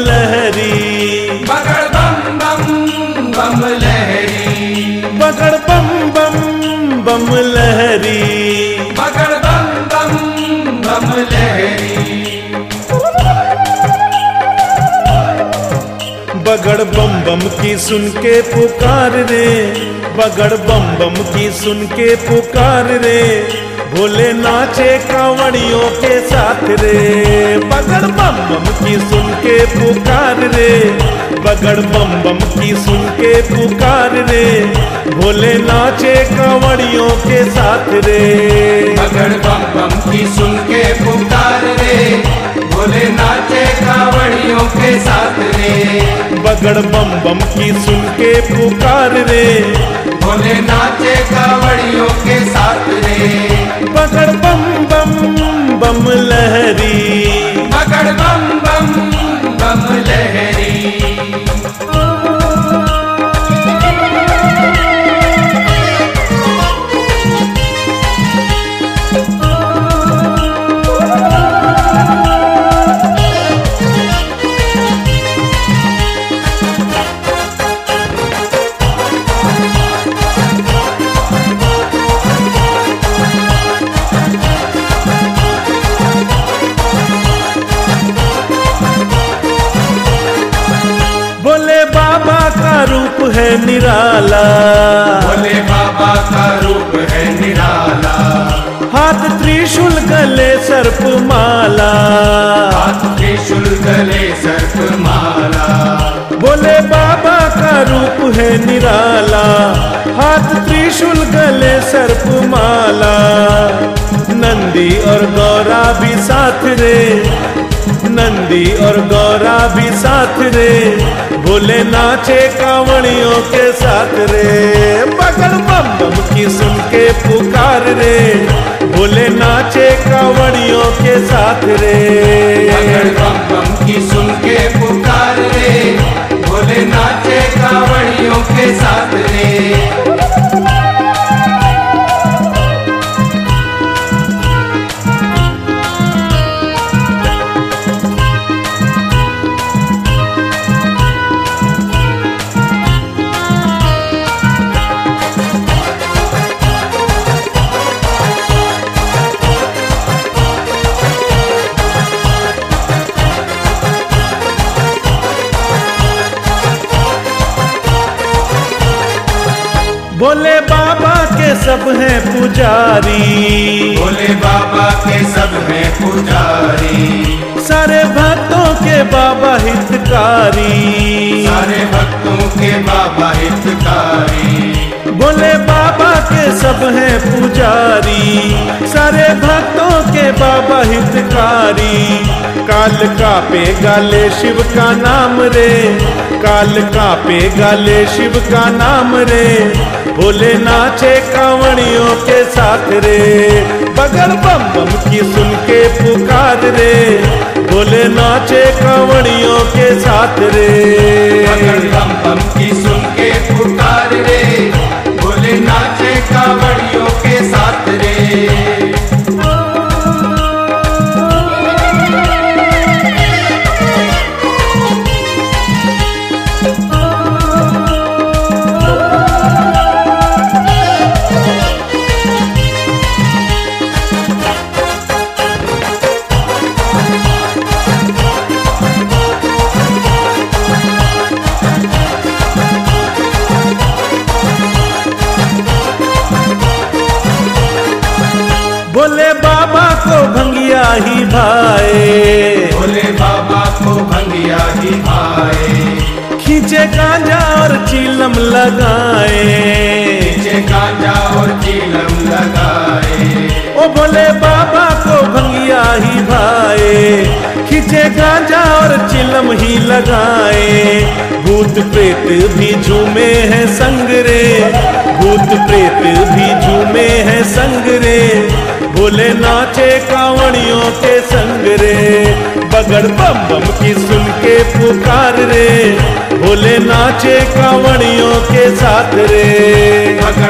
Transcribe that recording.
लहरी, बगड़ बम बम बम लहरी, बगड़ बम बम बम लहरी, बगड़ बम बम बम लहरी, बगड़ बम बम की सुन के पुकार रे, बगड़ बम बम की सुन के पुकार रे, भोले नाचे कांवड़ियों के साथ रे, बगड़ बम बम की सुन के पुकार रे, बगड़ बम बम की सुन के पुकार रे, भोले नाचे कांवड़ियों के साथ रे, बगड़ बम बम की सुन के पुकार रे, भोले नाचे कांवड़ियों के साथ रे, बगड़ बम बम की सुन के पुकार रे, भोले नाचे कांवड़ियों के साथ रे, बगड़ बम बम बम लहरी, बगड़ बम बम बम लहरी। भोले बाबा का रूप है निराला, भोले बाबा का रूप है निराला, हाथ त्रिशूल गले सर्प माला, हाथ त्रिशूल गले सर्प माला, भोले बाबा का रूप है निराला, हाथ त्रिशूल गले सर्प माला, नंदी और गौरा भी साथ रे, नंदी और गौरा भी साथ रे, भोले नाचे कांवड़ियों के साथ रे, बगड़ बम बम की सुन के पुकार रे, भोले नाचे कांवड़ियों के साथ रे, बगड़ बम बम की सुन के पुकार रे, भोले नाचे कांवड़ियों के साथ रे। भोले बाबा के सब हैं पुजारी, भोले बाबा के सब हैं पुजारी, सारे भक्तों के बाबा हितकारी, सारे भक्तों के बाबा हितकारी, भोले बाबा के सब हैं पुजारी, सारे भक्तों के बाबा हितकारी, काल का पे गाले शिव का नाम रे, काल का पे गाले शिव का नाम रे, भोले नाचे कांवड़ियों के साथ रे, बगड़ बम बम की सुन के पुकार रे, भोले नाचे कांवड़ियों के साथ रे, बगड़ बम बम की सुन के पुकार रे, भोले नाचे कांवड़ियों के साथ रे। भोले बाबा को भंगिया ही भाए, भोले बाबा को भंगिया ही भाए, खींचे गांजा और चीलम लगाए, नीचे गांजा और चीलम लगाए, ओ भोले बाबा को भंगिया ही भाए, खींचे गांजा और चिलम ही लगाए, भूत प्रेत भी झूमे हैं संग रे, भूत प्रेत भी झूमे हैं संग रे, भोले नाचे कांवड़ियों के संग रे, बगड़ बम बम की सुन के पुकार रे, भोले नाचे कांवड़ियों के साथ रे,